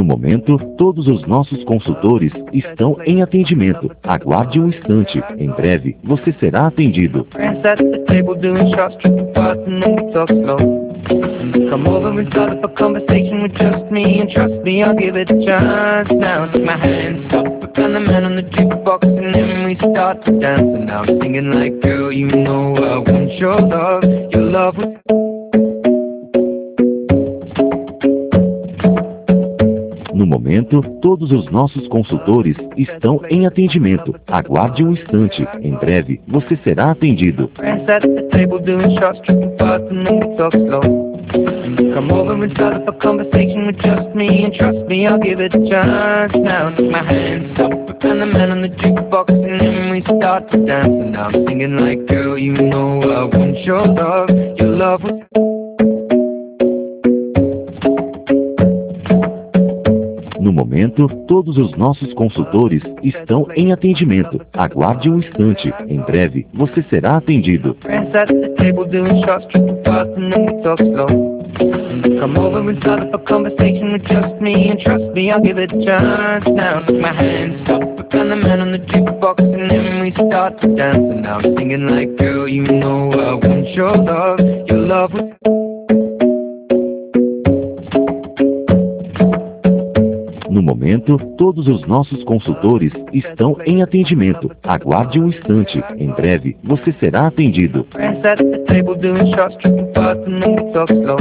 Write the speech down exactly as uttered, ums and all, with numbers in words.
momento, todos os nossos consultores estão em atendimento. Aguarde um instante. Em breve, você será atendido. Friends at the table doing shots, tripping fast, and then we talk slow. Come over and start up a conversation with just me, and trust me, I'll give it a chance. Now take my hand, stop it, and the man on the jukebox, and then we start to dance. And now I'm singing like, girl, you know I want your love, your love was... No momento, todos os nossos consultores estão em atendimento. Aguarde um instante. Em breve, você será atendido. Friends at the table doing shots, tripping fast, and then we talk slow. Come over and start up a conversation with just me, and trust me, I'll give it a chance. Now take my hand, stop it, and the man on the jukebox, and then we start to dance. And now I'm singing like, girl, you know I want your love, your love was... No momento, todos os nossos consultores estão em atendimento. Aguarde um instante. Em breve, você será atendido. Friends at the table doing shots, tripping fast, and then we talk slow. Come over and start up a conversation with just me, and trust me, I'll give it a chance. Now take my hand, stop it, and the man on the jukebox, and then we start to dance. And now I'm singing like, girl, you know I want your love, your love was... No momento, todos os nossos consultores estão em atendimento. Aguarde um instante. Em breve, você será atendido. Friends at the table doing shots, tripping fast, and then we talk slow.